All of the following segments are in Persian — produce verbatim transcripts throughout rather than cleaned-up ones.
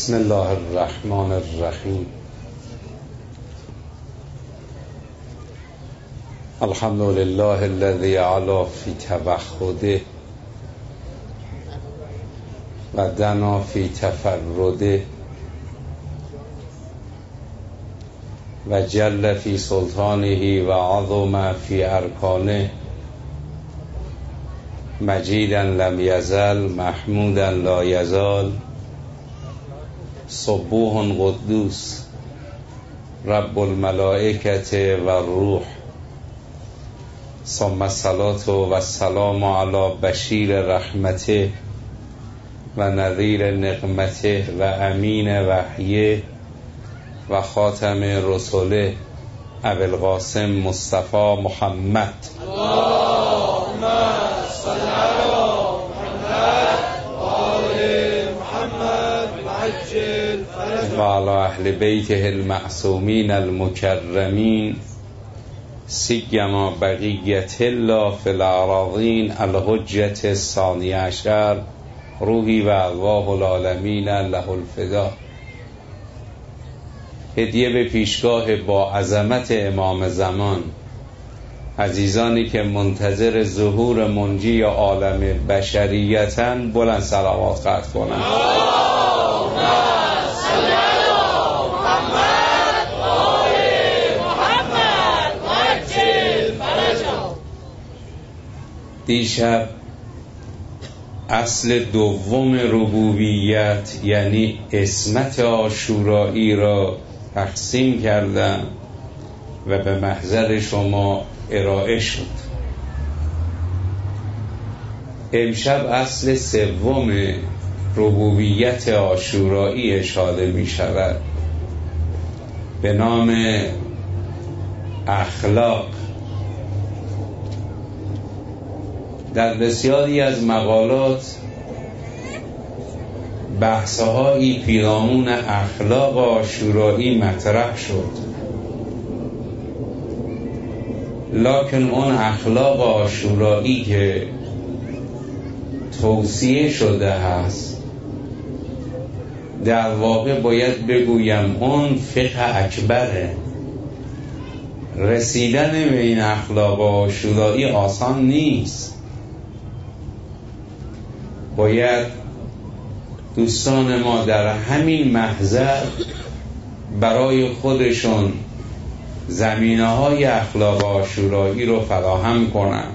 بسم الله الرحمن الرحیم. الحمد لله الذي علا في توحده و دنا في تفرده و جل في سلطانه و عظم في ارکانه مجیدا لم یزل محمودا لا یزال سبوح قدوس رب الملائکة و الروح ثم الصلاة و السلام علی بشیر رحمته و نذیر نقمته و امین وحیه و خاتم رسوله ابوالقاسم مصطفی محمد اللهم صل علی محمد و آل محمد وعجل فرجهم و علی اهل بیته المعصومین المکرمین سیما بقیت الله فی الاراضین الحجة الثانی عشر روحی و ارواح العالمین له الفدا. هدیه به پیشگاه با عظمت امام زمان، عزیزانی که منتظر ظهور منجی عالم بشریتاً بلند صلوات قطع کنند. دیشب اصل دوم ربوبیت یعنی اسمت عاشورایی را تقسیم کردم و به محضر شما ارائه شد. امشب اصل سوم ربوبیت عاشورایی اشاره می شود به نام اخلاق. در بسیاری از مقالات بحث‌هایی پیرامون اخلاق عاشورایی مطرح شد، لکن اون اخلاق عاشورایی که توصیه شده هست در واقع باید بگویم اون فقه اکبره. رسیدن به این اخلاق عاشورایی آسان نیست. باید دوستان ما در همین محضر برای خودشون زمینه های اخلاق عاشورایی رو فراهم کنن.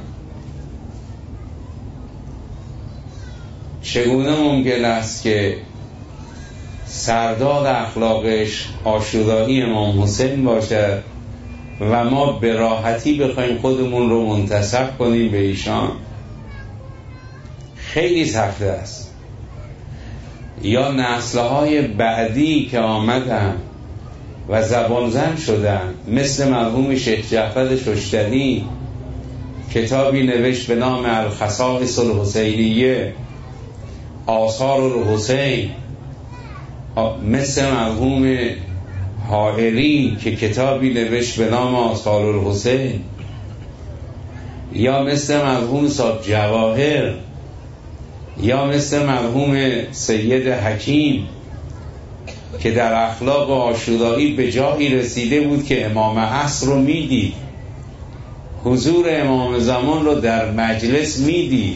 چگونه ممکن است که سردار اخلاقش عاشورایی امام حسین باشد و ما به راحتی بخوایم خودمون رو منتسب کنیم به ایشان؟ خیلی سخت است. یا نسل‌های بعدی که آمدن و زبان زن شدن، مثل مرحوم شیخ جعفر ششتری کتابی نوشت به نام الخصائص الحسینیه، آثار الحسین، مثل مرحوم حائری که کتابی نوشت به نام آثار الحسین، یا مثل مرحوم صاحب جواهر، یا مثل مرحوم سید حکیم که در اخلاق عاشورایی به جایی رسیده بود که امام عصر رو میدید، حضور امام زمان رو در مجلس میدید.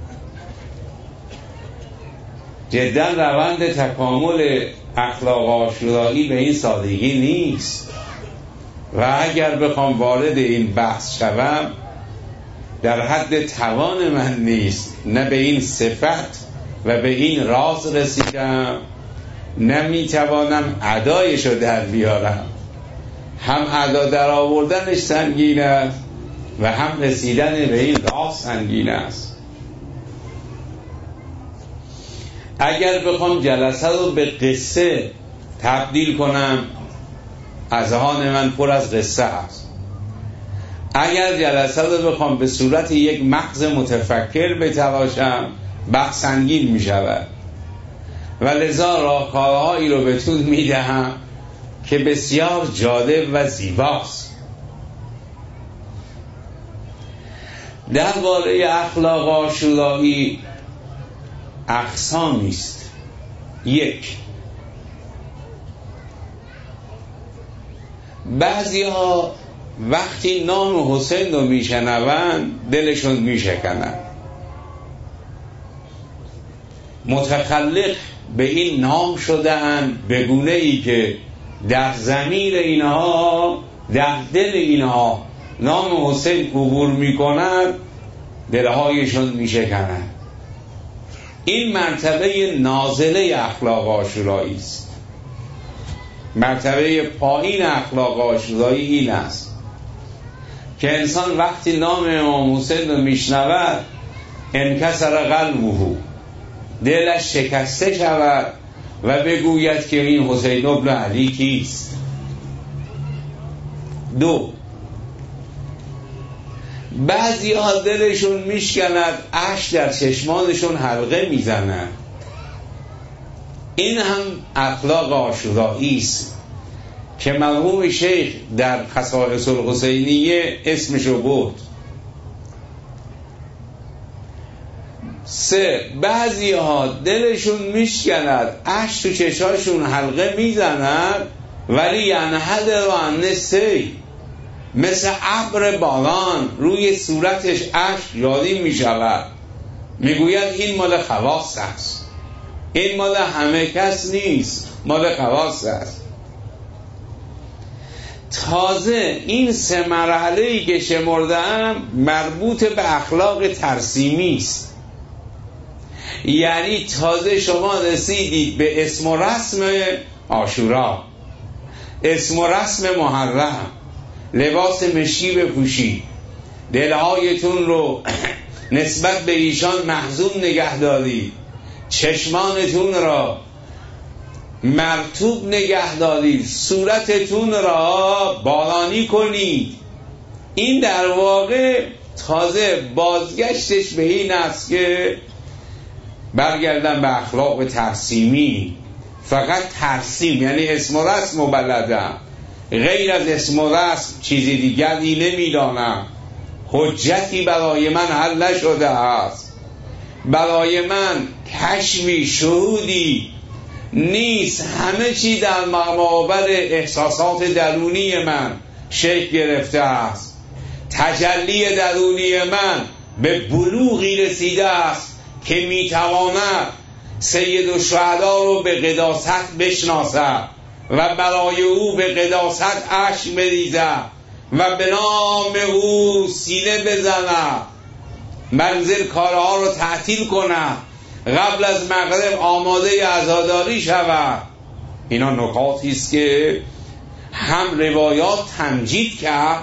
جدا روند تکامل اخلاق عاشورایی به این سادگی نیست و اگر بخوام وارد این بحث شوم در حد توان من نیست. نه به این صفت و به این راز رسیدم، نه میتوانم ادایش رو در بیارم. هم ادا در آوردنش سنگین است و هم رسیدن به این راز سنگین است. اگر بخوام جلسه رو به قصه تبدیل کنم، اذهان من پر از قصه است. اگر جلسه رو بخوام به صورت یک مغز متفکر بتراشم، بحث سنگین می شود و لذا راهکارهایی رو بهتون می دهم که بسیار جالب و زیباست. درباره اخلاق عاشورایی اقسامی است. یک، بعضی ها وقتی نام حسین رو میشنوند دلشون میشکنند. متخلق به این نام شده‌اند به گونه ای که در ضمیر اینها، در دل اینها نام حسین عبور میکند، دلهایشون میشکنند. این مرتبه نازله اخلاق عاشورایی است. مرتبه پایین اخلاق عاشورایی این است که انسان وقتی نام امام حسین رو میشنود انکسر قلبه، دلش شکسته شود و بگوید که این حسین ابن علی کیست. دو، بعضی ها دلشون میشکند، اشک در چشمانشون حلقه میزنند. این هم اخلاق عاشورایی است که مرحوم شیخ در خصائص الحسینیه اسمشو برد. سه، بعضی ها دلشون میشکند، اشک تو چشاشون حلقه میزند، ولی ینحد رو انسی، مثل ابر باران روی صورتش اشک جاری میشود، میگوید این مال خواص است، این مال همه کس نیست، مال خواص است. تازه این سه مرحله‌ای که شمردم مربوط به اخلاق ترسیمی است. یعنی تازه شما رسیدید به اسم و رسم عاشورا، اسم و رسم محرم، لباس مشکی بپوشید، دلهایتون رو نسبت به ایشان محزون نگه دارید، چشمانتون را مرطوب نگه دارید، صورتتون را بارانی کنید. این در واقع تازه بازگشتش به این است که برگردن به اخلاق ترسیمی. فقط ترسیم، یعنی اسم و رسم و بلدم، غیر از اسم و رسم چیزی دیگری نمیدانم. حجتی برای من حل نشده است، برای من کشفی شهودی نیست. همه چی در مقابل احساسات درونی من شکل گرفته است. تجلی درونی من به بلوغی رسیده است که میتواند سید الشهدا رو به قداست بشناسد و برای او به قداست اشک بریزد و به نام او سینه بزند، منزل کارها رو تعطیل کند، قبل از مغرب آماده عزاداری شود. اینا نکاتی است که هم روایات تمجید کرد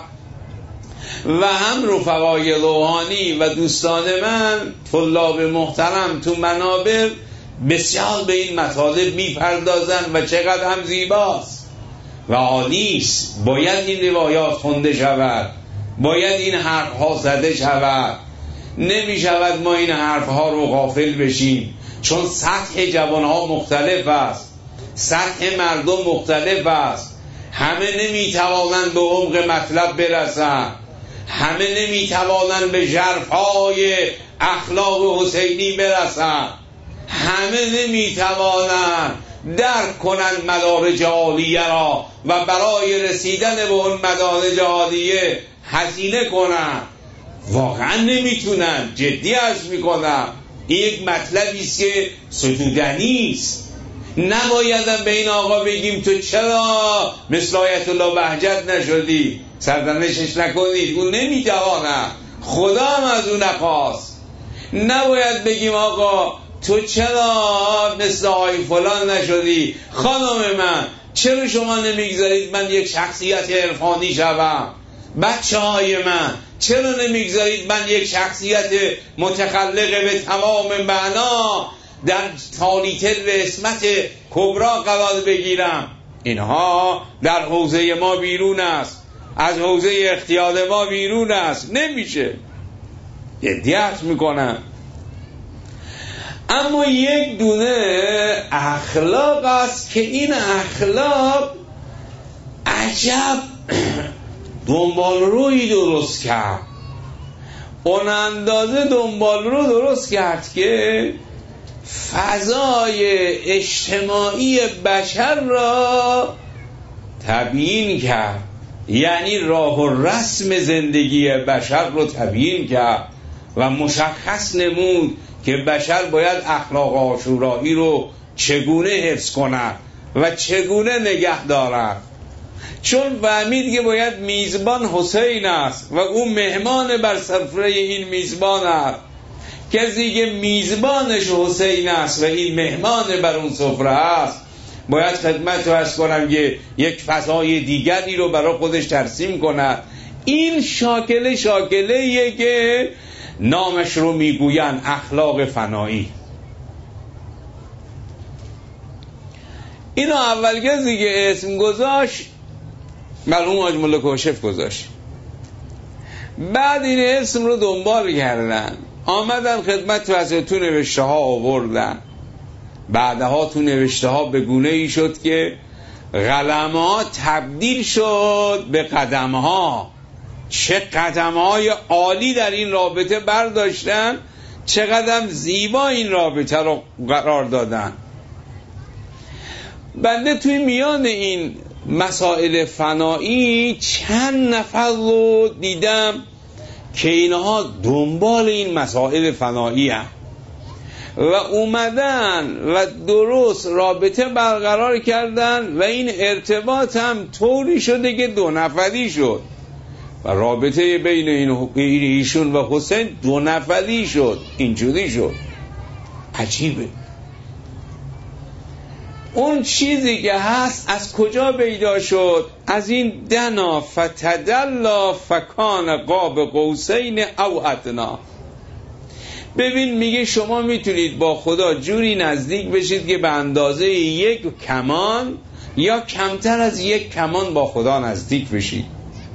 و هم رفقای روحانی و دوستان من طلاب محترم تو منابر بسیار به این مطالب میپردازن و چقدر هم زیباست و عالیست. باید این روایات خونده شود، باید این حرفها زده شود. نمی شود ما این حرفها رو غافل بشیم، چون سطح جوانها مختلف است، سطح مردم مختلف است. همه نمی توانند به عمق مطلب برسند، همه نمی توانند به ژرفهای اخلاق حسینی برسند، همه نمی توانند درک کنند مدارج عالیه را و برای رسیدن به اون مدارج عالیه هزینه کنند. واقعا نمیتونن. جدی عرض میکنم این یک مطلبی است که ستودنی است. نبایدم به این آقا بگیم تو چرا مثل آیت الله بهجت نشدی، سرزنشش نکنید، اون نمیتواند، خدا هم از اون نخواست. نباید بگیم آقا تو چرا مثل آی فلان نشدی، خانم من چرا شما نمیگذارید من یک شخصیت عرفانی شوم، بچه های من چرا نمیگذارید من یک شخصیت متخلق به تمام معنا در تالیتر به اسمت کبرا قرار بگیرم. اینها در حوزه ما بیرون است، از حوزه اختیار ما بیرون است، نمیشه. جدیت میکنم. اما یک دونه اخلاق است که این اخلاق عجب دنبال روی درست کرد، اون اندازه دنبال رو درست کرد که فضای اجتماعی بشر را تبیین کرد. یعنی راه و رسم زندگی بشر رو تبیین کرد و مشخص نمود که بشر باید اخلاق عاشورایی رو چگونه حفظ کند و چگونه نگه دارد. چون فهمید که باید میزبان حسین است و او مهمان بر سفره این میزبان است. کسی که میزبانش حسین است و این مهمان بر اون سفره است باید خدمت رو عرض کنم که یک فضای دیگری رو برای خودش ترسیم کند. این شاکله شاکله‌ایه که نامش رو میگوین اخلاق فنایی. اینو اول کسی که اسم گذاشت مرحوم حاج ملا کاشف گذاشت. بعد این اسم رو دنبال کردن، آمدن خدمت واسه تو نوشته ها آوردن. بعدها تو نوشته ها به گونه ای شد که قلم ها تبدیل شد به قدم ها. چه قدم های عالی در این رابطه برداشتن، چه قدم زیبا این رابطه رو قرار دادن. بنده توی میان این مسائل فنایی چند نفر رو دیدم که اینها دنبال این مسائل فنایی هم و اومدن و درست رابطه برقرار کردن و این ارتباط هم طوری شده که دو نفری شد و رابطه بین این ایشون و حسین دو نفری شد. اینجوری شد. عجیبه. اون چیزی که هست از کجا پیدا شد؟ از این دنا فتدلا فکان قاب قوسین او ادنا. ببین میگه شما میتونید با خدا جوری نزدیک بشید که به اندازه یک کمان یا کمتر از یک کمان با خدا نزدیک بشید.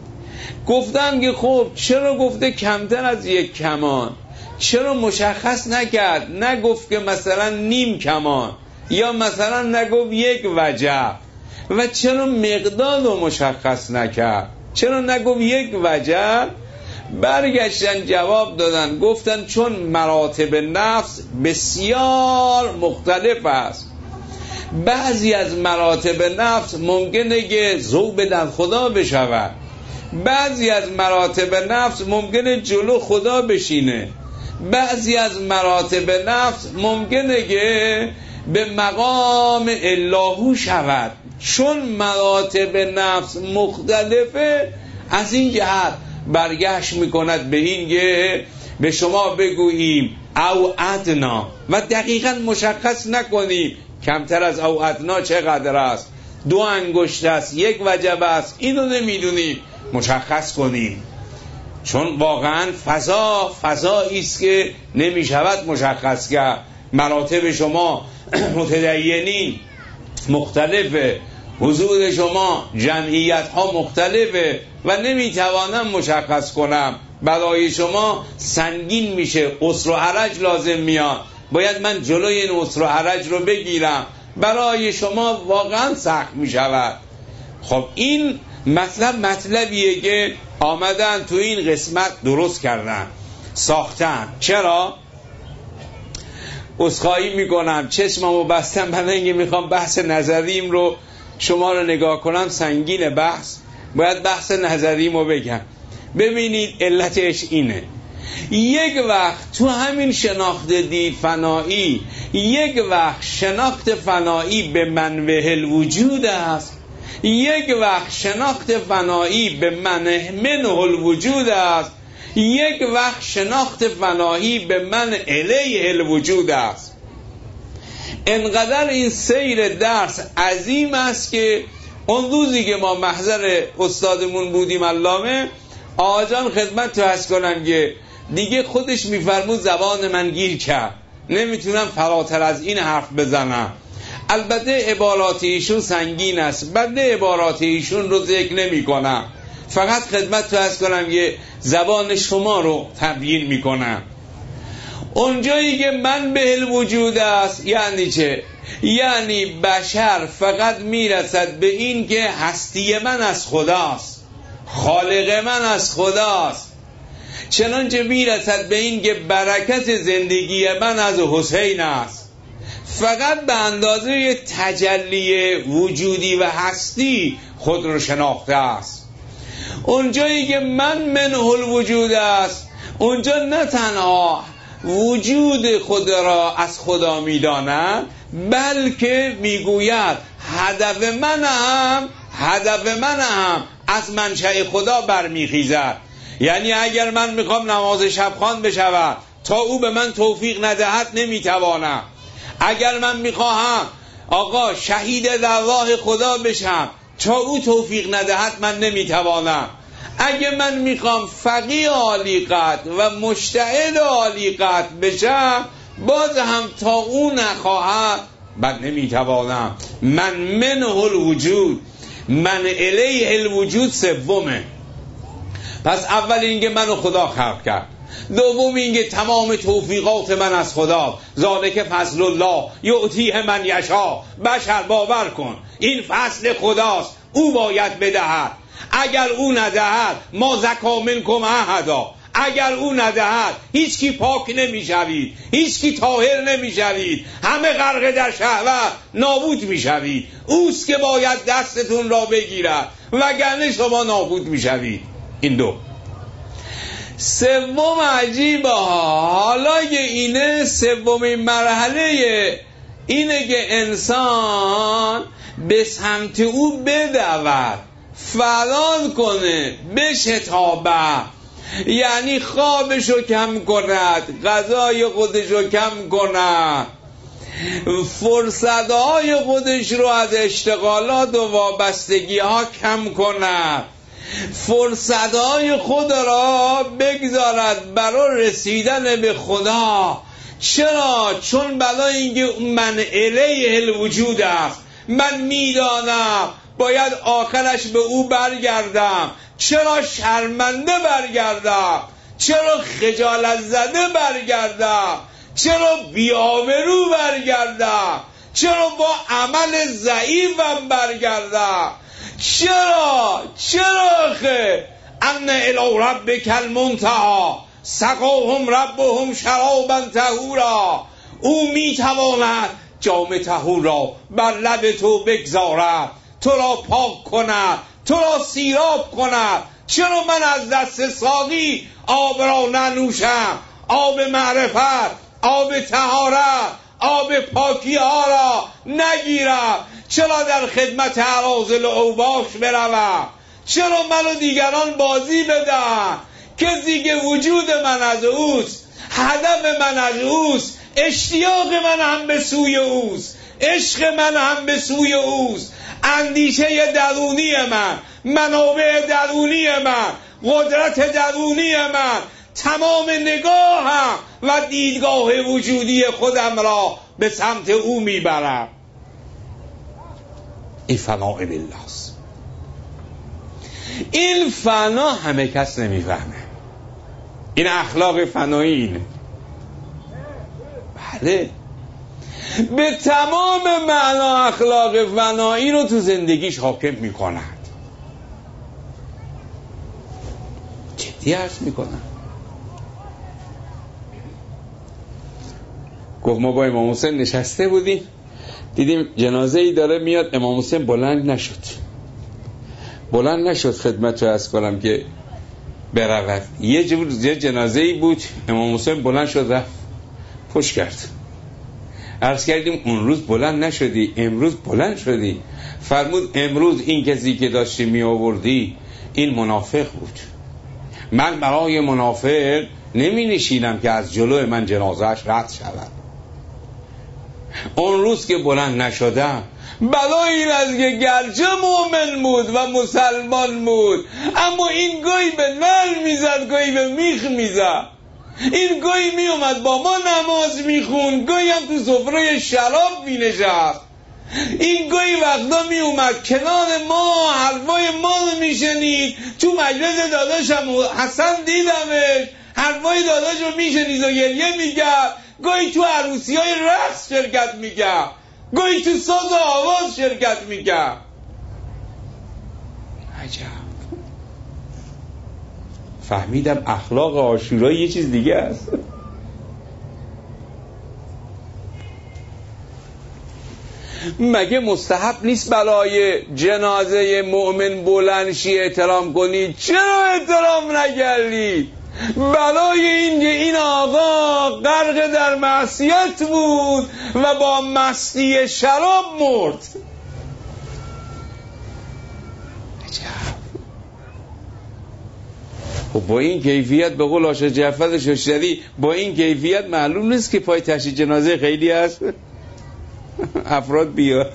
گفتن که خب چرا گفته کمتر از یک کمان؟ چرا مشخص نکرد؟ نگفت که مثلا نیم کمان یا مثلا نگفت یک وجه؟ و چرا مقدار رو مشخص نکرد؟ چرا نگفت یک وجه؟ برگشتن جواب دادن، گفتن چون مراتب نفس بسیار مختلف است. بعضی از مراتب نفس ممکنه که ذوب در خدا بشود، بعضی از مراتب نفس ممکنه جلو خدا بشینه، بعضی از مراتب نفس ممکنه که به مقام اللهو شود. چون مراتب نفس مختلفه، از این جهت برگشت میکند به این که به شما بگوییم او ادنا و دقیقا مشخص نکنیم کمتر از او ادنا چقدر است. دو انگشت است، یک وجب است، اینو نمیدونیم مشخص کنیم. چون واقعا فضا فضایی است که نمیشود مشخص کرد. مراتب شما متدینین مختلفه، حضور شما جمعیت ها مختلفه و نمیتوانم مشخص کنم. برای شما سنگین میشه، عسر و حرج لازم میاد، باید من جلوی این عسر و حرج رو بگیرم. برای شما واقعا سخت میشود. خب این مطلب مطلبیه که آمدن تو این قسمت درست کردن، ساختن. چرا؟ عذرخواهی میکنم چشممو بستم برای اینکه میخوام بحث نظریم رو شما رو نگاه کنم. سنگین بحث، باید بحث نظریمو بگم. ببینید علتش اینه، یک وقت تو همین شناخت دید فنایی، یک وقت شناخت فنایی به منوه الوجود است، یک وقت شناخت فنایی به منه منه الوجود است، یک وقت شناخت فنایی به من الیه الوجود است. انقدر این سیر درس عظیم است که اون روزی که ما محضر استادمون بودیم علامه آجان خدمت تو هست کنم که دیگه خودش میفرمود زبان من گیر کرد، نمیتونم فراتر از این حرف بزنم. البته عبارات ایشون سنگین است، بنده عبارات ایشون رو ذکر نمی کنم، فقط خدمت تو هست کنم که زبان شما رو تبیین می کنم. اونجایی که من به الوجود است یعنی چه؟ یعنی بشر فقط میرسد به این که هستی من از خداست، خالق من از خداست. چنانچه میرسد به این که برکت زندگی من از حسین است. فقط به اندازه تجلی وجودی و هستی خود رو شناخته است. اونجایی که من منه الوجود است، اونجا نه تنها وجود خود را از خدا میداند، بلکه میگوید هدف من هم هدف من هم از منشأ خدا برمیخیزد. یعنی اگر من میخوام نماز شب خوان بشود، تا او به من توفیق ندهد نمیتوانم. اگر من میخواهم آقا شهید در راه خدا بشم، تا او توفیق ندهد من نمیتوانم. اگه من میخوام فقیه عالی قدر و مجتهد عالی قدر بشم، باز هم تا او نخواهد من نمیتوانم. من منه الوجود، من الیه الوجود سومه. پس اول اینکه منو خدا خلق کرد، دوم اینکه تمام توفیقات من از خدا، ذالک فضل الله یؤتیه من یشاء. بشر باور کن این فضل خداست، او باید بدهد. اگر او ندهد ما زکا منکم احدا، اگر او ندهد هیچ کی پاک نمیشوید، هیچ کی طاهر نمیشوید، همه غرق در شهوت نابود میشوید. اوست که باید دستتون را بگیرد، وگرنه شما نابود میشوید. این دو. سوم عجیبه ها، حالا که اینه سومین مرحله اینه که انسان به سمت او بدود، فرار کنه، بشتابه. یعنی خوابشو کم کند، غذای خودشو کم کند، فرصتهای خودش رو از اشتغالات و وابستگی ها کم کند، فرصتهای خود را بگذارد برای رسیدن به خدا. چرا؟ چون برای اینکه من الیه الوجود است، من میدانم باید آخرش به او برگردم. چرا شرمنده برگردم؟ چرا خجالت زده برگردم؟ چرا بی‌آبرو برگردم؟ چرا با عمل ضعیفم برگردم؟ چرا؟ چرا خه؟ ان الی ربک المنتهی سقاهم ربهم شرابا طهورا. او میتواند جام طهور را بر لب تو بگذارد، تو را پاک کند، تو را سیراب کند. چرا من از دست ساقی آب را ننوشم؟ آب معرفت، آب طهارت، آب پاکی ها را نگیرم؟ چرا در خدمت اراذل اوباش بروم؟ چرا من و دیگران بازی بدن؟ کسی که وجود من از اوست، هدف من از اوست، اشتیاق من هم به سوی اوست، عشق من هم به سوی اوست، اندیشه درونی من، منابع درونی من، قدرت درونی من، تمام نگاهم و دیدگاه وجودی خودم را به سمت او میبرم. این فناء بالله است. این فنا همه کس نمیفهمه. این اخلاق فنایی اینه. بله، به تمام معنا اخلاق فنایی رو تو زندگیش حاکم میکنند. جدی عرض میکنم. گفت ما با امام حسین نشسته بودیم، دیدیم جنازه ای داره میاد، امام حسین بلند نشد بلند نشد خدمت رو عرض کنم که برود. یه جنازه ای بود، امام حسین بلند شد رفت پشت کرد. عرض کردیم اون روز بلند نشدی، امروز بلند شدی. فرمود امروز این کسی که داشتی می آوردی این منافق بود. من برای منافق نمی نشینم که از جلو من جنازهش رد شود. اون روز که بلند نشدم بلای این از که گرچه مؤمن بود و مسلمان بود، اما این گوی به نل میزد، گوی به میخ میزد. این گوی می اومد با ما نماز میخون، گوی هم تو سفره شراب می نشست. این گوی وقتا می اومد کنار ما حرفای ما رو می شنید. تو مجلس داداشم حسن دیدمش، حرفای داداش رو می شنید و گریه می کرد. گوی تو عروسی های رقص شرکت می کرد، گوی تو ساز و آواز شرکت می کرد. عجب. فهمیدم اخلاق عاشورا یه چیز دیگه است. مگه مستحب نیست برای جنازه مؤمن بلند شی احترام کنی؟ چرا احترام نکردی؟ برای اینکه این آقا غرق در معصیت بود و با مستی شراب مرد. خب با این کیفیت به قول آشا جعفر ششتری، با این کیفیت معلوم نیست که پای تشییع جنازه خیلی هست افراد بیاد.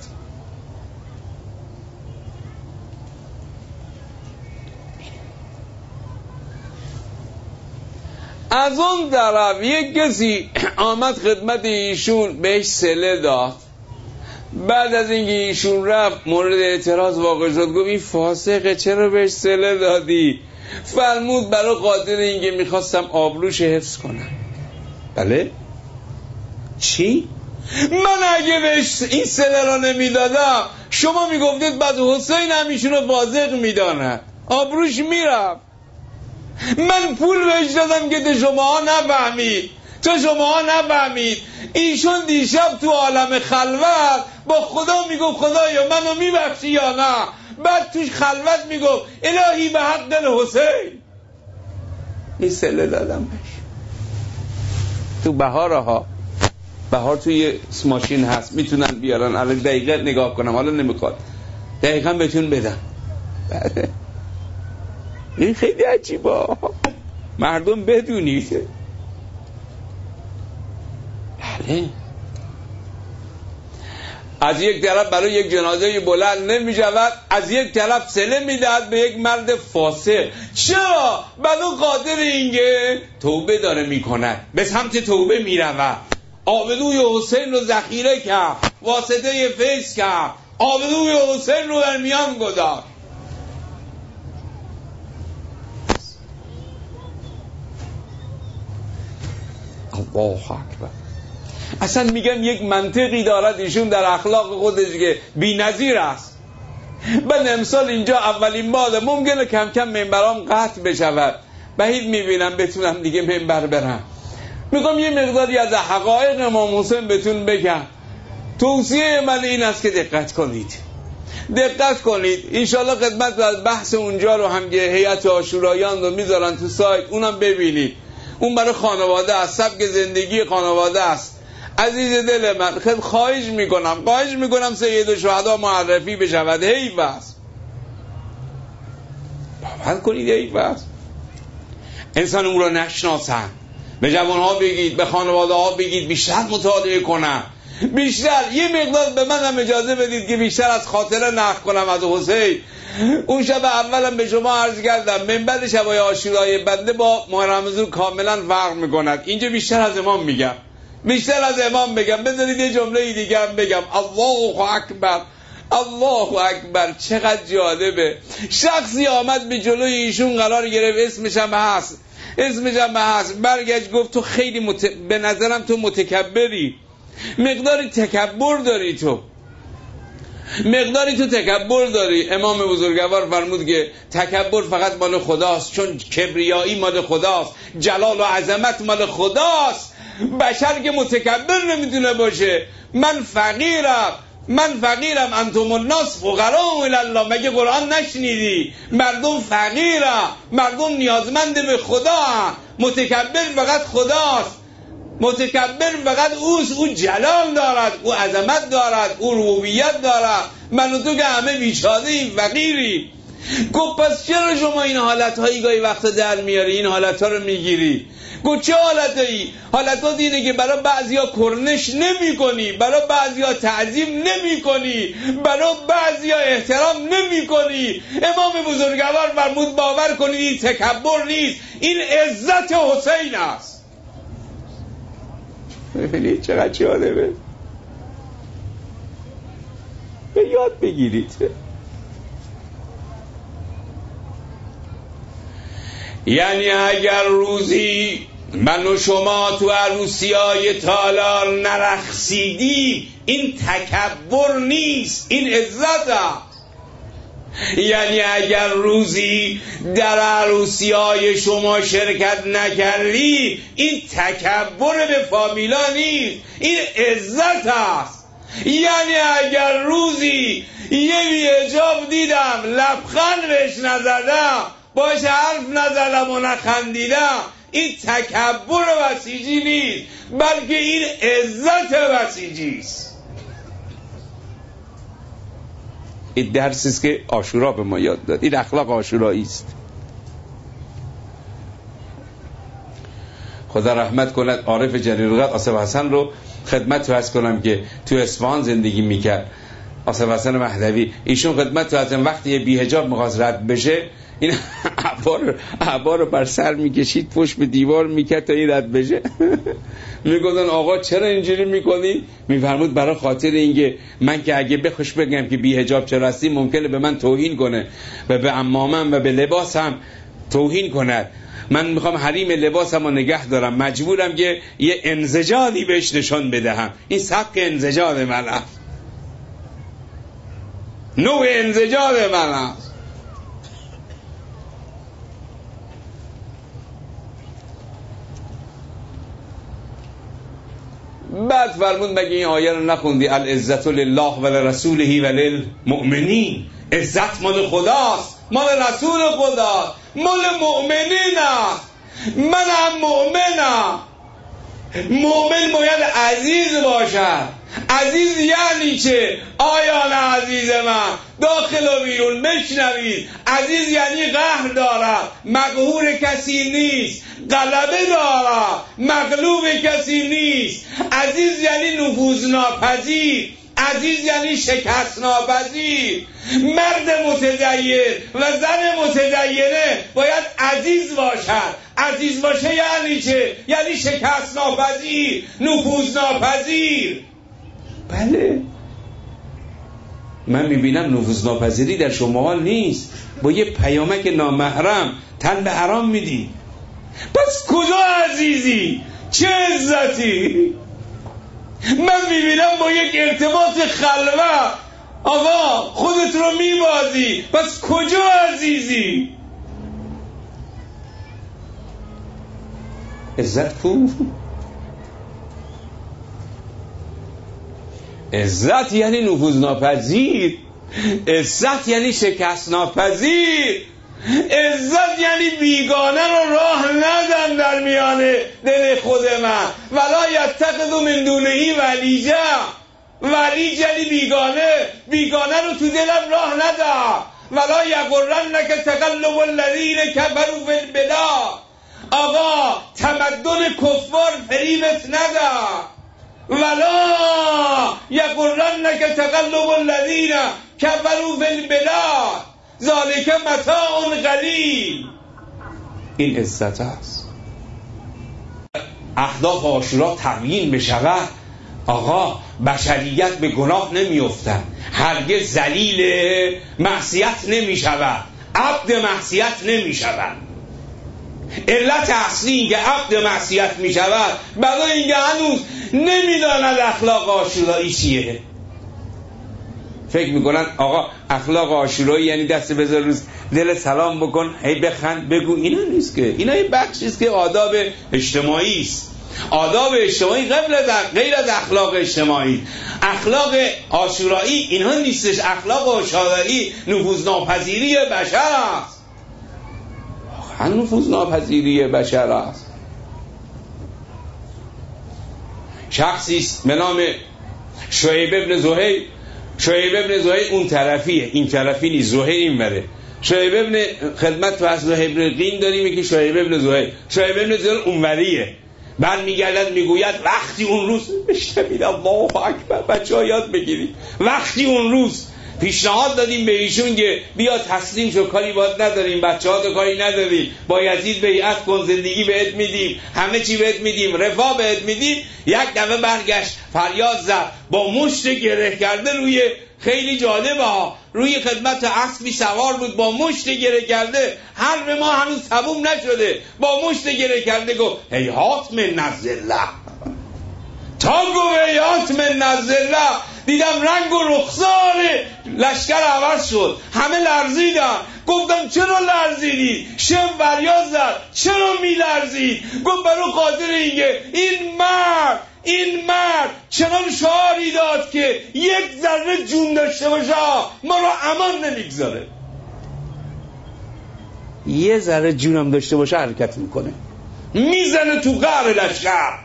از اون طرف یک کسی آمد خدمت ایشون بهش صله داد. بعد از اینکه ایشون رفت مورد اعتراض واقع شد، گفت این فاسقه چرا بهش صله دادی؟ فرمود برای خاطر اینکه میخواستم آبروش حفظ کنم. بله؟ چی؟ من اگه بهش این صله را نمیدادم شما میگفتید بعد حسین همیشونو فاسق میداند، آبروش میرم. من پول بهش دادم که تو شما نفهمید، تو شما نفهمید. ایشون دیشب تو عالم خلوت با خدا میگفت خدایا منو میبخشی یا نه؟ بعد توش خلوت میگفت الهی به حق دل حسین. این صله دادم بهش. تو بهارها، بهار توی ماشین هست میتونن بیارن، الان دقیقه نگاه کنم، حالا نمیخواد دقیقا بهتون بدم. بله این خیلی عجیبه، مردم بدونید. بله از یک طرف برای یک جنازه بلند نمی شود، از یک طرف صله میدهد به یک مرد فاسق. چرا؟ بلو قادر اینگه توبه داره میکند، به سمت توبه میرود، آبروی حسین رو ذخیره کرد، واسطه فیض کرد، آبروی حسین رو در میان گذاشت. الله اکبر. اصلا میگم یک منطقی دارد ایشون در اخلاق خودش که بی‌نظیر است. من امسال اینجا اولین بار ممکنه کم کم منبرام قطع بشود، بعید میبینم بتونم دیگه منبر برم. میگم یه مقداری از حقایق امام حسین بهتون بگم. توصیه من این است که دقت کنید، دقت کنید. انشالله خدمت از بحث اونجا رو هم که هیئت عاشوراییان رو میذارن تو سایت، اونم ببینید. اون برای خانواده است، سبک زندگی خانواده است. عزیز دل من خیلی خواهش میکنم خواهش میکنم سید الشهدا معرفی بشود. حیف است، باور کنید حیف است انسان اون رو نشناسن. به جوانها بگید، به خانواده ها بگید بیشتر مطالعه کنن، بیشتر. یه مقدار به من هم اجازه بدید که بیشتر از خاطره نقل کنم از حسین. اون شب اولم به شما عرض کردم منبر شبای عاشورای بنده با ماه رمضان کاملا فرق میکند. اینجا بیشتر از امام میگم، بیشتر از امام بگم. بذارید یه جمله دیگه هم بگم. الله اکبر، الله اکبر. چقدر جالبه. شخصی آمد به جلوی ایشون قرار گرفت، اسمش هم هست اسمش هم هست برگشت گفت تو خیلی مت... به نظرم تو متکبری، مقداری تکبر داری، تو مقداری تو تکبر داری. امام بزرگوار فرمود که تکبر فقط مال خداست، چون کبریایی مال خداست، جلال و عظمت مال خداست. بشر که متکبر نمیتونه باشه. من فقیرم، من فقیرم، انتم الناس فقراء الی الله. مگه قرآن نشنیدی؟ مردم فقیرم، مردم نیازمند به خدا. متکبر فقط خداست، متکبر فقط اوست. او جلال دارد، او عظمت دارد، او ربوبیت دارد. من و تو که همه بیچاره‌ایم، فقیریم. گفت پس چرا شما این حالت‌هایی گاهی وقتا در میاری، این حالت‌ها رو میگیری؟ گفت چه حالتایی؟ حالتات اینه که برای بعضیا کرنش نمی کنی، برای بعضیا تعظیم نمی کنی، برای بعضیا احترام نمی کنی. امام بزرگوار فرمود باور کنید این تکبر نیست، این عزت حسین است. ببینید چقدر جالبه، به یاد بگیرید. یعنی اگر روزی من و شما تو عروسیای تالار نرقصیدی، این تکبر نیست، این عزت است. یعنی اگر روزی در عروسیای شما شرکت نکردی، این تکبر به فامیلا نیست، این عزت است. یعنی اگر روزی یه بی حجاب دیدم لبخند بهش نزدم، باش حرف نزدم و نخندیدم، این تکبر بسیجی نیست، بلکه این عزت بسیجی است. این درسی است که عاشورا به ما یاد داد. این اخلاق عاشورایی است. خدا رحمت کند عارف جلیل‌القدر آصف حسن رو خدمت عرض کنم که تو اصفهان زندگی میکرد. آصف حسن مهدوی، ایشون خدمت عرض وقتی یه بی حجاب می‌خواست رد بشه، این عبار عبار رو بر سر میکشید، پشت به دیوار میکرد تا این رد بشه. میگفتن آقا چرا اینجوری میکنی؟ میفرمود برای خاطر اینکه من که اگه بخوش بگم که بی حجاب چرا هستی ممکنه به من توهین کنه و به عمامم و به لباسم توهین کند. من میخوام حریم لباسم رو نگه دارم، مجبورم که یه انزجاری بهش نشان بدهم. این سبک انزجار من است، نوع انزجار من است. بعد فرمود مگه این آیه رو نخوندی؟ العزت لله و لرسوله و للمؤمنین. عزت مال خداست، مال رسول خداست، مال مؤمنین است. منم مؤمنم. مؤمن باید عزیز باشد. عزیز یعنی چه؟ آیان عزیز من داخل و بیرون بشنوید. عزیز یعنی قهر دارد، مقهور کسی نیست. غلبه دارد، مغلوب کسی نیست. عزیز یعنی نفوذ ناپذیر. عزیز یعنی شکست ناپذیر. مرد متدین و زن متدینه باید عزیز باشد. عزیز باشه یعنی چه؟ یعنی شکست ناپذیر، نفوذ ناپذیر. بله، من میبینم نفوذ ناپذیری در شما نیست. با یه پیامک نامحرم تن به حرام میدی. پس کجا عزیزی؟ چه عزتی؟ من میبینم با یک ارتباط خلوت آقا خودت رو میبازی. پس کجا عزیزی؟ عزت کو؟ عزت یعنی نفوذ ناپذیر. عزت یعنی شکست ناپذیر. عزت یعنی بیگانه رو راه ندن در میان دل خود من. ولا یتخذ من دونه ولیجا. ولیج یعنی بیگانه. بیگانه رو تو دلم راه نده. ولا یغرنک تقلب الذین کفروا فی البلاد. آقا تمدن کفار فریبت نده. ولا یغرنک تقلب الذین کفروا فی البلاد ذالک متاع قلیل. این عزت است. اهداف عاشورا تبیین بشود، آقا بشریت به گناه نمی افتد، هرگز ذلیل معصیت نمی شود، عبد معصیت نمی شود. علت اصلی اینکه عبد معصیت می شود برای اینکه هنوز نمیداند اخلاق عاشورایی چیه. فکر میکنن آقا اخلاق عاشورایی یعنی دست بذار روز دل سلام بکن، هی بخند بگو. اینا نیست که. اینا یه بخشی است که آداب اجتماعی است. آداب اجتماعی قبل از غیر از اخلاق اجتماعی. اخلاق عاشورایی اینها نیستش. اخلاق عاشورایی نفوذ ناپذیری بشر است. واقعا نفوذ ناپذیری بشر است. شخصی است به نام شعیب ابن زهیر. شعیب ابن زهیر اون طرفیه، این طرفی نیست. زهیر این بره. شعیب ابن خدمت و از زهیر ابن قین داریم که شعیب ابن زهیر. شعیب ابن زهیر اونوریه. بعد میگردد میگوید وقتی اون روز بشنوید الله اکبر، بچه‌ها یاد بگیرید. وقتی اون روز پیشنهاد دادیم به ایشون که بیا تسلیم شو، کاری باید نداریم، بچه‌ها تو کاری نداریم، با یزید بیعت کن، زندگی بهت میدیم، همه چی بهت میدیم، رفاه بهت میدیم. یک دفعه برگشت فریاد زد با مشت گره کرده روی، خیلی جالبه ها، روی خدمت اسبی سوار بود با مشت گره کرده. حرف ما هنوز تموم نشده، با مشت گره کرده گفت هیهات من نزله. تا گفت هیهات من نزله دیدم رنگ و رخسار لشکر عوض شد، همه لرزیدن. گفتم چرا لرزیدی؟ شم فریاد زد چرا می لرزید؟ گفت برای خاطر اینکه این مرد این مرد کرد، چنان شعاری داد که یک ذره جون داشته باشه ما رو امان نمیگذاره. یه ذره جونم داشته باشه حرکت میکنه، میزنه تو قعر لشکر.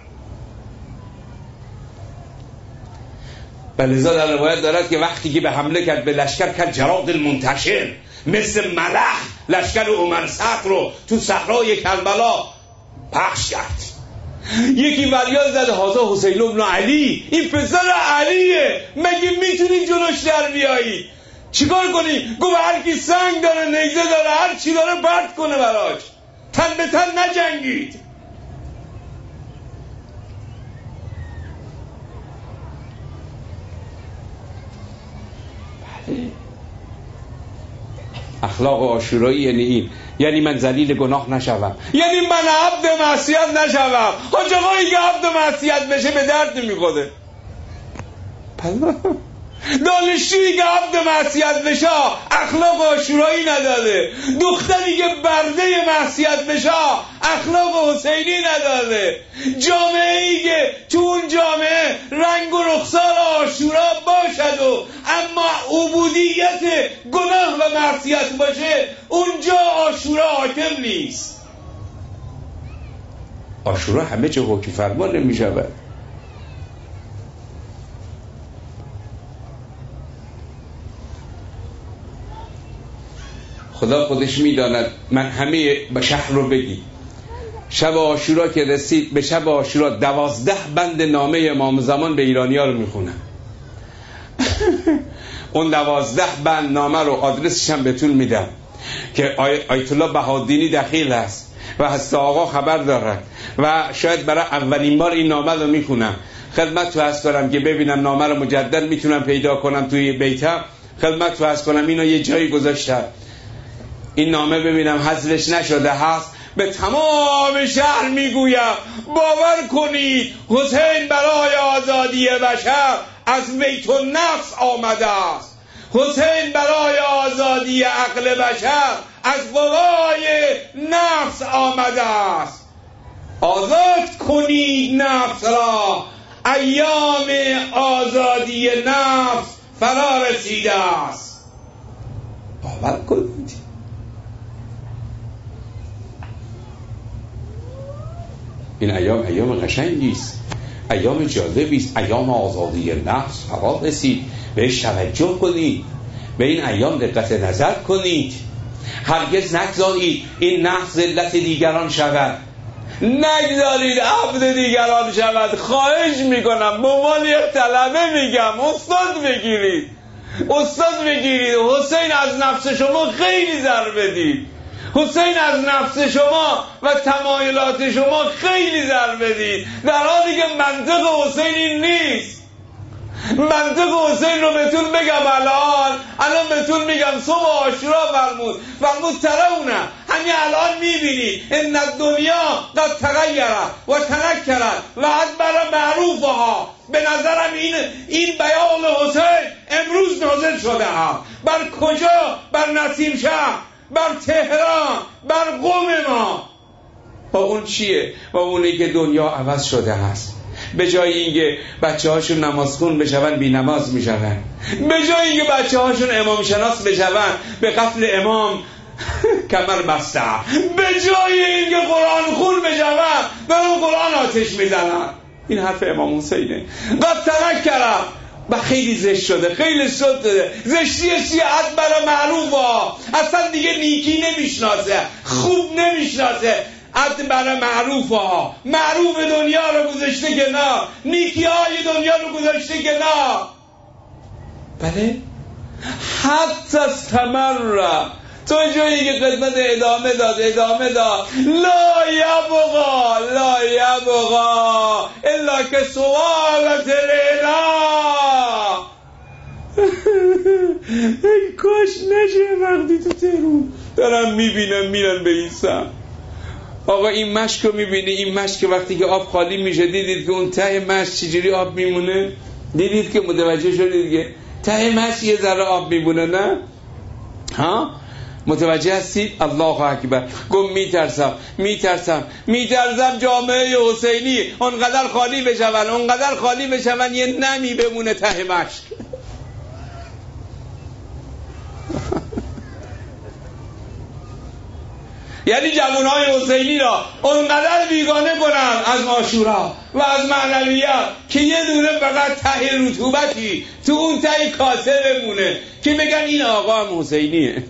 بلذا در روایت دارد که وقتی که به حمله کرد به لشکر کرد جراد المنتشر، مثل ملخ لشکر عمر صقر رو تو صحرای کربلا پخش کرد. یکی فریاد زد هذا حسین بن علی، این پسر علیه، مگه میتونی جلوش در بیایی؟ چیکار کنی؟ گفت هر کی سنگ داره، نیزه داره، هر چی داره پرت کنه براش، تن به تن نجنگید. اخلاق عاشورایی یعنی این، یعنی من ذلیل گناه نشوم، یعنی من عبد معصیت نشوم. حاج آقایی که عبد معصیت بشه به درد نمیخوره. دانشجویی که عبد معصیت بشه اخلاق عاشورایی نداره. دختری که برده معصیت بشه اخلاق حسینی نداره. جامعه‌ای که تو اون جامعه رنگ و رخسار عاشورا باشد و اما عبودیت گناه و معصیت باشه، اونجا عاشورا حاکم نیست. عاشورا همه چه حکم فرما نمی‌شود. خدا خودش میداند. من همه به شهر رو بگی، شب عاشورا که رسید، به شب عاشورا دوازده بند نامه امام زمان به ایرانی ها رو میخونم. اون دوازده بند نامه رو آدرسش هم بهتون میدم که آی آیت الله بهادینی دخیل است و هست آقا خبر دارد و شاید برای اولین بار این نامه رو میخونم. خدمت تو هست دارم که ببینم نامه رو مجدد میتونم پیدا کنم توی بیتم. خدمت تو هست کنم اینو یه جایی گذاشتم، این نامه ببینم حذفش نشده هست. به تمام شهر میگویم باور کنید حسین برای آزادی بشر از بیت النفس آمده است. حسین برای آزادی عقل بشر از قوای نفس آمده است. آزاد کنید نفس را، ایام آزادی نفس فرا رسیده است. باور کنید. این ایام ایام قشنگی است، ایام جالبی است، ایام آزادی نفس فرا رسید. بهش توجه کنید، به این ایام دقت نظر کنید. هرگز نگذارید این نفس ذلت دیگران شود، نگذارید عبد دیگران شود. خواهش میکنم، به عنوان یک طلبه میگم، استاد بگیرید، استاد بگیرید. حسین از نفس شما خیلی ضربه دید، حسین از نفس شما و تمایلات شما خیلی ضربه دید، در حالی که منطق حسین این نیست. منطق حسین رو بهتون بگم الان الان بهتون میگم. صبح عاشورا فرمود فرمود ترونه، همین الان میبینی ان الدنیا قد تغیرت و تنکرت و ادبر معروفها. به نظرم این این بیان حسین امروز نازل شده ها. بر کجا؟ بر نسیم شهر، بر تهران، بر قم ما. با اون چیه؟ با اونی که دنیا عوض شده هست. به جای اینکه بچه هاشون نمازخون بشون بی نماز میشون، به جای اینکه بچه هاشون امام شناس بشون به قتل امام کمر بسته، به جای اینکه قرآن خون بشون برای قرآن آتش میزنن. این حرف امام حسینه. قد تنکرم و خیلی زشت شده، خیلی شد شده. زشتی سیاحت برای معروف ها اصلا دیگه نیکی نمیشناسه، خوب نمیشناسه. عد برای معروف ها، معروف دنیا رو گذاشته کنار، نیکی های دنیا رو گذاشته کنار. بله حتی استمر، تو جایی که قدمت ادامه داد ادامه داد لا یبقا لا یبقا الا که سوالت لیلا. ای کاش نشه وقتی تو تهرون دارم میبینم میرن به این سم. آقا این مشک رو میبینی، این مشک وقتی که آب خالی میشه، دیدید که اون ته مشک چجوری آب میمونه؟ دیدید که متوجه شدید که ته مشک یه ذره آب میمونه؟ نه؟ ها؟ متوجه هستید؟ الله اکبر. گفت میترسم میترسم میترسم جامعه حسینی اونقدر خالی بشون اونقدر خالی بشون یه نمی بمونه ته مشک. یعنی جوانهای حسینی را اونقدر بیگانه کنم از عاشورا و از معنویت که یه دونه فقط ته رطوبتی تو اون ته کاسه بمونه که بگن این آقا هم حسینیه.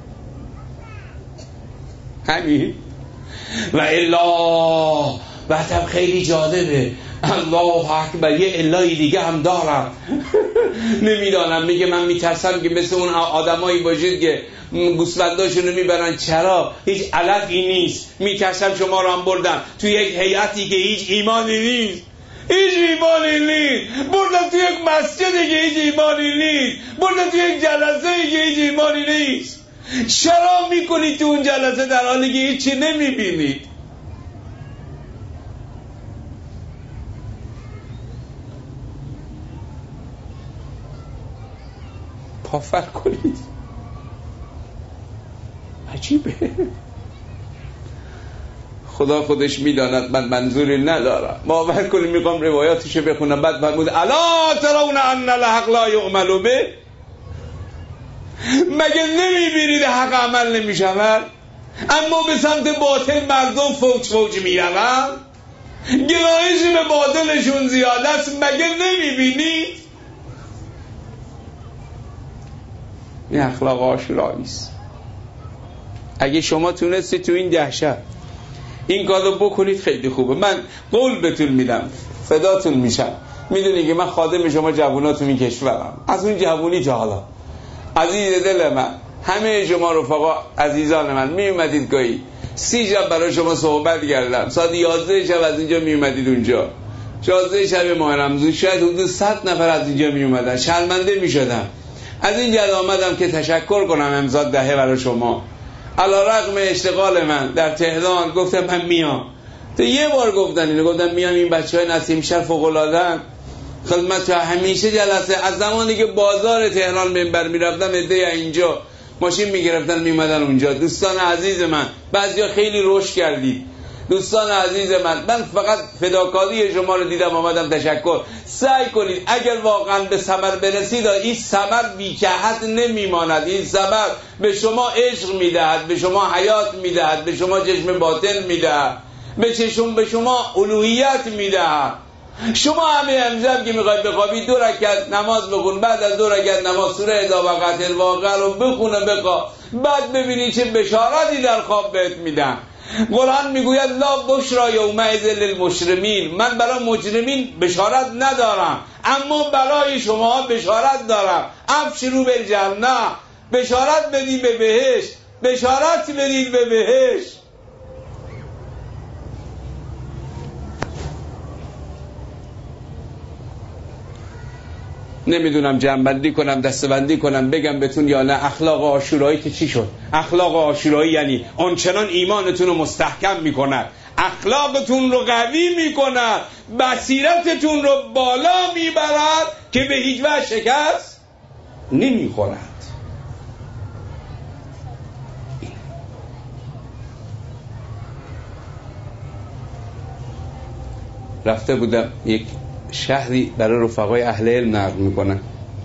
همین. و الا بعدم خیلی جالبه، الله اکبر، یه الهی دیگه هم دارم. نمیدانم، میگه من میترسم که مثل اون آدمایی باشید که گوسفنداشونو میبرن چرا، هیچ علفی نیست، میترسم شما رو هم بردم توی یک هیئتی که هیچ ایمانی نیست، هیچ ایمانی نیست، بردم توی یک مسجدی که هیچ ایمانی نیست، بردم توی یک جلسه‌ای که هیچ ایمانی نیست. چرا میکنید تو اون جلسه در حالی که هیچی نمیبینید؟ پافر کنید. عجیبه. خدا خودش میداند من منظوری ندارم. باور کنید میخوام روایاتشو بخونم، بعد فرمود الا ترون ان الحق لا یعمل به، مگه نمیبینید حق عمل نمیشود اما به سمت باطل مردم فوج فوج میروند، گرایش به باطلشون زیاده است، مگه نمیبینید؟ این اخلاق عاشورایی است. اگه شما تونستی تو این دهشت این کارو بکنید خیلی خوبه. من قول بهتون میدم، فداتون میشم. میدونی که من خادم شما جووناتون این کشورم، از اون جوونی تا حالا عزیز دل من، همه شما رفقا عزیزان من میومدید گاهی سی شب برای شما صحبت کردم، ساعت یازده شب از اینجا میومدید اونجا، یازده شب ماه رمضان شاید حدود صد نفر از اینجا میومدن، شرمنده میشدم. از این جد آمدم که تشکر کنم امضا دهه برای شما. علی رغم اشتغال من در تهران گفتم من میام. تو یه بار گفتن اینو، گفتم میام. این بچهای نسیم شهر فوق العاده خدمت تو همیشه جلسه، از زمانی که بازار تهران منبر میرفتم عده اینجا ماشین میگرفتن میمدن اونجا. دوستان عزیز من، بعضیا خیلی رشد کردید. دوستان عزیز من، من فقط فداکاری شما رو دیدم آمدم تشکر. سعی کنید اگر واقعا به ثمر برسید، این ثمر بی‌کهت نمیماند، این ثمر به شما عشق میدهد، به شما حیات میدهد، به شما چشم باطن میدهد، به چشم به شما الوهیت میدهد. شما همه امشب که میخواید بخوابید دو رکعت نماز بخون، بعد از دو رکعت نماز سوره اذا وقعت الواقعه رو بخونه بخواب، بعد ببینید چه بشارتی در خواب بهت میدن. قرآن میگوید لا بشرا یومئذ للمجرمین، من برای مجرمین بشارت ندارم اما برای شما بشارت دارم. ابشروا بالجنه، بشارت بدید به بهشت، بشارت بدید به بهشت. نمیدونم جمع‌بندی کنم دستبندی کنم بگم بهتون یا نه. اخلاق عاشورایی که چی شد؟ اخلاق عاشورایی یعنی آنچنان ایمانتون رو مستحکم میکند، اخلاقتون رو قوی میکند، بصیرتتون رو بالا میبرد که به هیچ وجه شکست نمیخورد. رفته بودم یک شهری برای رفقای اهل علم نقل میکنن.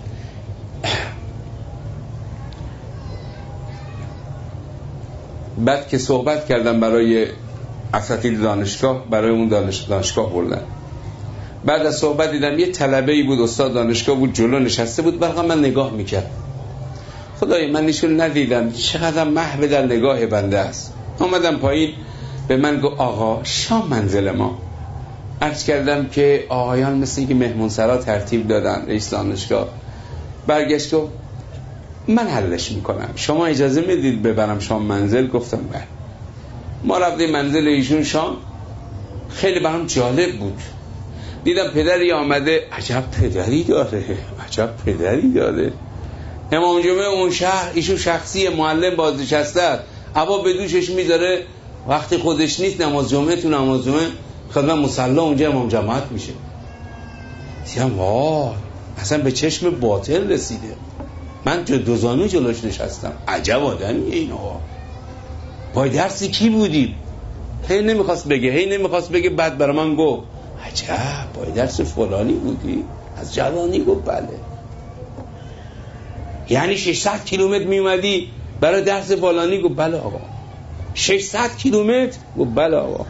بعد که صحبت کردم برای اساتید دانشگاه، برای اون دانش دانشگاه بردن. بعد از صحبت دیدم یه طلبه‌ای بود، استاد دانشگاه بود، جلو نشسته بود، برای من نگاه میکرد. خدای من نشون ندیدم چقدر محو در نگاه بنده است. آمدم پایین، به من گفت آقا شام منزل ما. عرض کردم که آقایان مثل که مهمونسرا ترتیب دادن، رئیس دانشگاه. برگشت و من حلش میکنم، شما اجازه میدید ببرم شام منزل؟ گفتم بله. ما رفتیم منزل ایشون شام. خیلی برام جالب بود، دیدم پدری آمده، عجب پدری داره، عجب پدری داره. امام جمعه اون شهر، ایشون شخصی معلم بازنشسته است، عبا به دوشش میذاره، وقتی خودش نیست نماز جمعه تو نماز جمعه خدمت مصلی اونجا امام جماعت میشه. دیدم وای، اصلا به چشم باطل رسیده. من جو دوزانو جلوش نشستم. عجب آدمیه این آقا. پای درسی کی بودی؟ هی نمیخواست بگه هی نمیخواست بگه بعد برای من گفت عجب پای درس فلانی بودی؟ از جوانی گفت بله. یعنی ششصد کیلومتر میومدی برای درس فلانی؟ گفت بله آقا. ششصد کیلومتر؟ گفت بله آقا.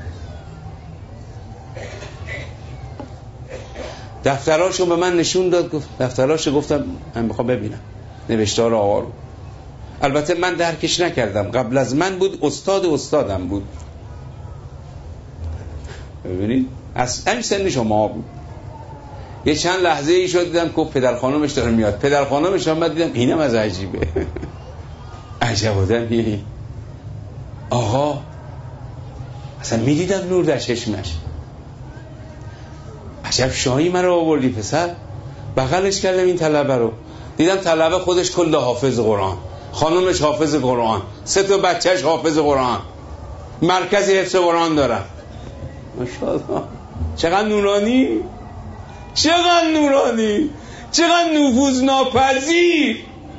دفتراشو به من نشون داد، گفت دفتراشو، گفتم من میخوام ببینم نوشتار آقا رو. البته من درکش نکردم، قبل از من بود، استاد استادم بود. ببینید از همین سن شما بود. یه چند لحظه ای شد دیدم که پدر خانمش داره میاد. پدر خانمش آمد دیدم اینم از عجیبه. عجب آدمیه آقا. اصلا میدیدم نور در چشمش. عجب شاهی مرا آوردی پسر. بغلش کردم این طلبه رو، دیدم طلبه خودش کل حافظ قرآن، خانمش حافظ قرآن، سه تا بچهش حافظ قرآن، مرکز حفظ قرآن دارن. ماشاءالله چقدر نورانی، چقدر نورانی، چقدر نفوذ ناپذیر.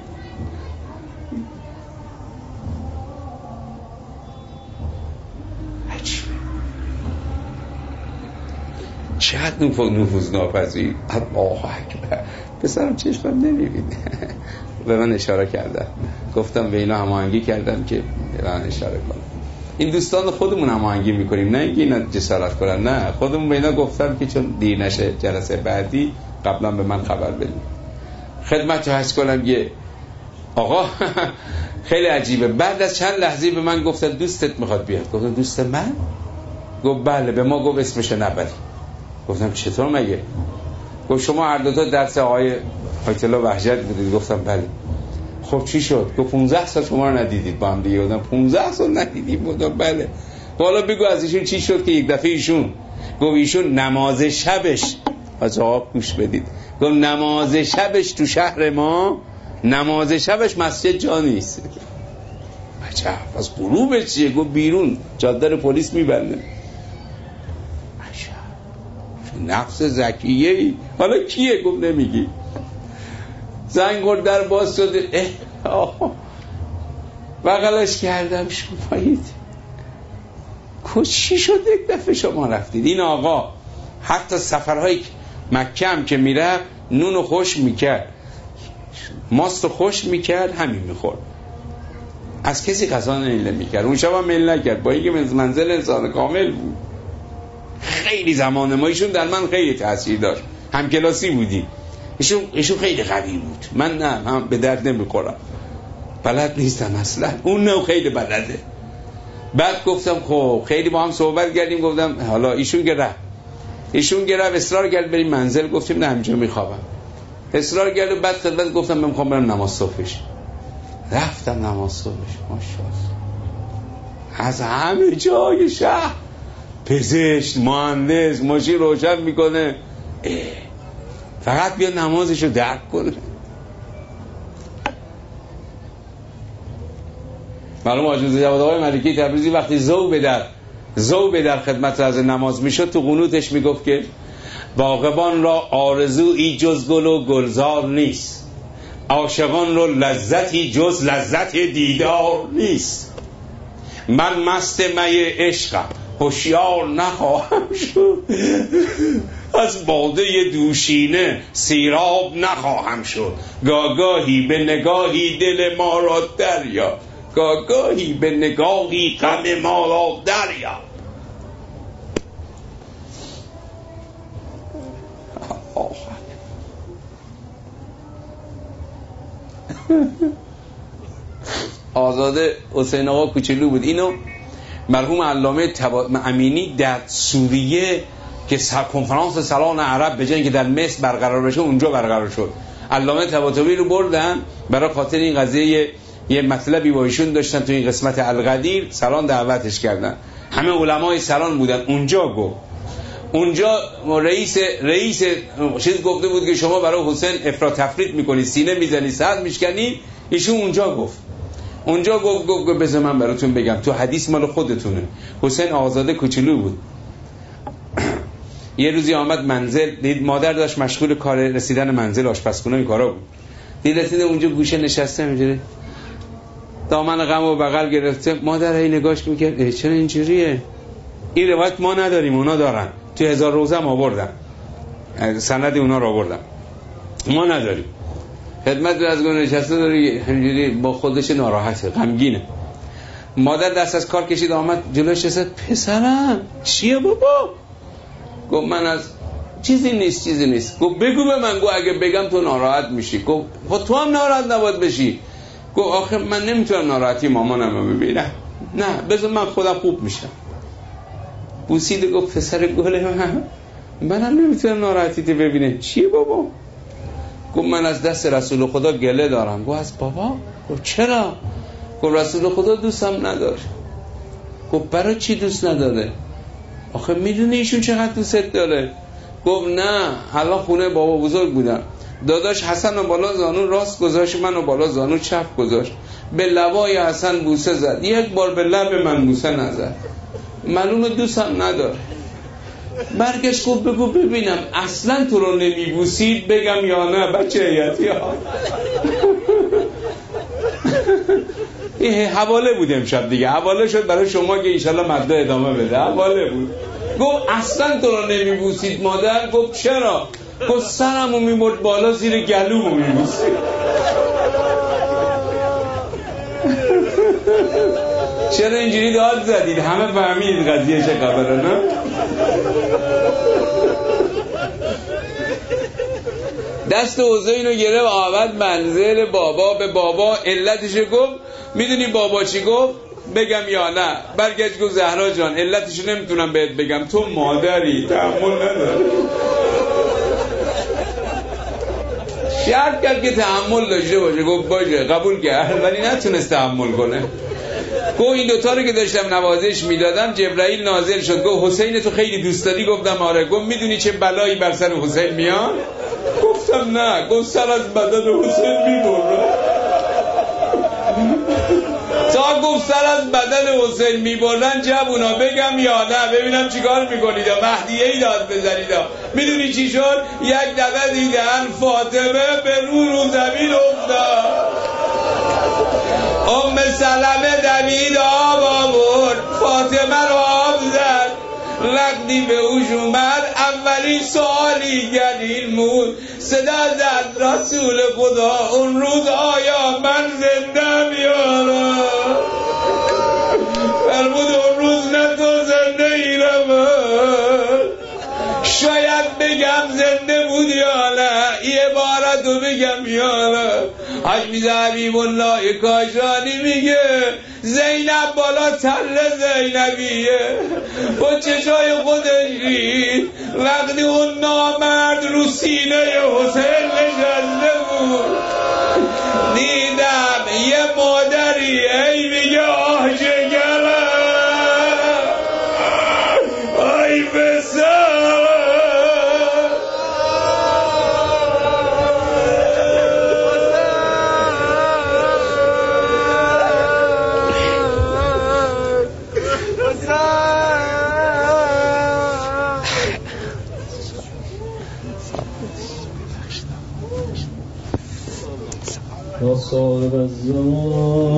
چقدر نفوذ ناپذیر. الله اکبر. پسرم چشمم نمیبینه. به من اشاره کردم، گفتم به اینا هماهنگی کردم که به من اشاره کنم. این دوستان خودمون هماهنگی میکنیم، نه اینکه اینا جسارت کنن، نه خودمون به اینا گفتم که چون دیر نشه جلسه بعدی قبلا به من خبر بدید. خدمت عرض کنم یه آقا خیلی عجیبه. بعد از چند لحظه به من گفتن دوستت میخواد بیاد. گفتم دوست من؟ گفت بله. به ما گفت اسمش نبری. گفتم چطور مگه؟ گفت شما هر دو تا درس آقای آیت الله وحجت بودید. گفتم بله. خب چی شد؟ گفت پانزده سال شما رو ندیدید با هم دیگه. گفتم پانزده سال ندیدیم. گفتم بله. حالا بگو از ایشون چی شد که یک دفعه ایشون گفت ایشون نماز شبش، از آقا گوش بدید، گفت نماز شبش تو شهر ما، نماز شبش مسجد جا نیست. عجب از غروبش چیه؟ گفت بیرون جاده پلیس میبنده. نفس زکیه. حالا کیه؟ گفت نمیگی. زنگ خورد در باز شده. بغلش کردم شمایید کچی شد یک دفعه شما رفتید؟ این آقا حتی سفرهای مکه هم که میره نونو خوش میکرد، ماستو خوش میکرد، همین میخورد، از کسی غذا نمیکرد. اون شب هم میل نکرد، با اینکه منزل انسان کامل بود. خیلی زمان ما ایشون در من خیلی تاثیر داشت. همکلاسی بودی. ایشون ایشون خیلی قوی بود. من نه، من به درد نمیخورم، بلد نیستم اصلا. اون نه خیلی بلده. بعد گفتم خب خیلی با هم صحبت کردیم. گفتم حالا ایشون که رفت ایشون که رفت اصرار کرد بریم منزل. گفتیم نه همینجا میخوابم. اصرار کرد. بعد خدمت گفتم من میخوام برم نماز صبحش. رفتم نماز صبحش. ماشاءالله از همه جای شهر، پزشک، مهندس، ماشین روشن میکنه، فقط بیا نمازشو درک کنه. معلوم آجوز جواد آقای ملکی تبریزی وقتی زو به در زو به در خدمت از نماز میشد تو قنوتش میگفت که باغبان را آرزویی جز گل و گلزار نیست، عاشقان را لذتی جز لذت دیدار نیست. من مست می عشقم هوشیار نخواهم شد، از باده دوشینه سیراب نخواهم شد. گاگاهی به نگاهی دل ما را دریا، گاگاهی به نگاهی غم ما را دریا. آزاده حسین آقا کوچولو بود. اینو مرحوم علامه تبا... امینی در سوریه که کنفرانس سالن عرب به جای که در مصر برقرار بشه اونجا برقرار شد، علامه طباطبایی رو بردن برای خاطر این قضیه. یه مطلبی با ایشون داشتن تو این قسمت القدیر، سالن دعوتش کردن، همه علمای سالن بودن. اونجا گفت اونجا رئیس رئیس چیز گفته بود که شما برای حسین افراط تفرید میکنید، سینه میزنید، صدر میشکنید. ایشون اونجا گفت اونجا گفت گفت بذار من براتون بگم، تو حدیث مال خودتونه. حسین آزاده کوچولو بود. یه روزی آمد منزل، دید مادر داشت مشغول کار رسیدن منزل، آشپزخونه این کارا بود. دیلتینه اونجا گوشه نشسته اینجوری دامن غم و بغل گرفته. مادر هی نگاش میکرد چرا اینجوریه؟ این روایت ما نداریم، اونا دارن. تو هزار روزه هم آوردن، سند اونا رو آوردن، ما نداریم. خدمت رزگون نشسته داره همینجوری با خودش ناراحته، غمگینه. مادر دست از کار کشید آمد جلوش رسید پسرم چیه بابا؟ گفت من از چیزی نیست چیزی نیست. گفت بگو به من. گفت اگه بگم تو ناراحت میشی. گفت خب تو هم ناراحت نباید بشی. گفت آخه من نمیتونم ناراحتی مامانم رو ببینم. نه بذار من خودم خوب میشم. بوسید گفت پسر گل من منم نمیتونم ناراحتی تو ببینم. چیه بابا؟ گفت من از دست رسول خدا گله دارم. گفت از بابا؟ گفت چرا؟ گفت رسول خدا دوستم نداره. گفت برای چی دوست نداره؟ آخه میدونی ایشون چقدر دوست داره. گفت نه الان خونه بابا بزرگ بودم، داداش حسن رو بالا زانو راست گذاشت، منو بالا زانو چپ گذاشت، به لبای حسن بوسه زد، یک بار به لب من بوسه نزد، معلومه دوستم نداره. برگشت گفت بگو ببینم اصلا تو رو نمیبوسید بگم یا نه بچه حیاتی ها. این حواله بود امشب دیگه، حواله شد برای شما که انشالله مبدا ادامه بده. حواله بود. گفت اصلا تو رو نمیبوسید مادر. گفت چرا؟ گفت سرمو میبرد بالا زیر گلومو میبوسید. چرا اینجوری داد زدید؟ همه فهمید قضیه چه خبره نه؟ دست حسین رو گرفت آمد منزل بابا. به بابا علتش گفت. میدونی بابا چی گفت؟ بگم یا نه؟ برگشت گفت زهرا جان علتش نمیتونم بهت بگم، تو مادری تحمل نداری. شرط کرد که تحمل داشته باشه. گفت باشه قبول کرد ولی نتونست تحمل کنه. گفت این دوتا رو که داشتم نوازش میدادم جبرائیل نازل شد گفت حسین تو خیلی دوست داری؟ گفتم آره. گفت میدونی چه بلایی بر سر حسین میاد؟ گفتم نه. گفت سر از بدن حسین میبره. تا گفت سر از بدن حسین میبرن جوونا بگم یا نه؟ ببینم چیکار میکنید. مهدیه ای داد بزنید. میدونی چی شد؟ یک دفعه دیدن فاطمه به رو رو زمین افتاد. ام سلمه دوید آب آورد، فاطمه رو آب زد. وقتی به اوش اومد اولین سوالی گلیل مود صدا زد رسول خدا اون روز آیا من زنده میارم؟ فرمود اون روز نه تو زنده ایرم، شاید بگم زنده بود یا نه، یه بارتو بگم یا نه. حجمی حبیب الله کاشانی میگه زینب بالا تل زینبیه با چشای خودش رید وقتی اون نامرد رو سینه حسین نشسته بود. دیدم یه مادری ای میگه آه جگرم آی بسر یا صاحب الزمان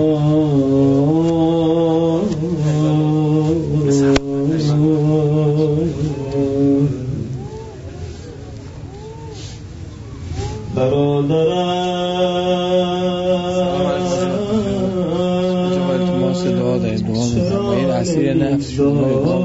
برادرم دعا دارید دعا میکنم با این اسیر نفس شما